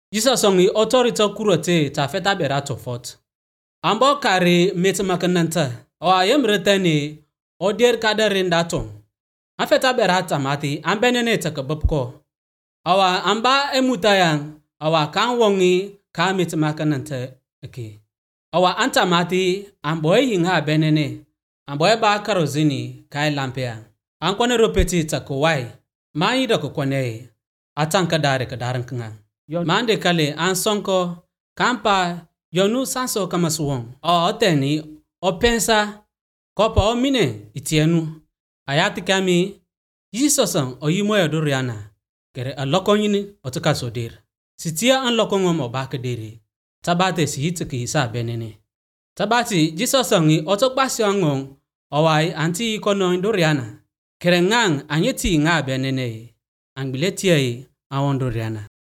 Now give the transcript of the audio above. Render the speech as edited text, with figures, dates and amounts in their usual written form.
Jesus ngi autority kurote ta feta berato fort. Ambo kari metmakananta o ayemretani odier kadarin daton. Afeta berata mati ambenene takabubko. Awa amba emutayang awa kan wongi ka metmakananta eki. Awa anta mati amboy yinga benene. Amboy ba karozini kai lampea. Ankwane ropeti takowai. Mai da kokwane atanka dare kadaran kanga. Mande kale ansonko kampa yonu sanso kamasuwon. O oteni o pensa kopa o mine itienu. Ayati kami yisosan o yimo yaduriana. Kere alokonyini otuka sodir. Sitia an lokongom o bakadiri. Tabate si hitiki isa benene. Tabati jisosan otokpasi angong owai anti ikono induriana. Kere ngang anyeti nga benene. Angbiletia awonduriana.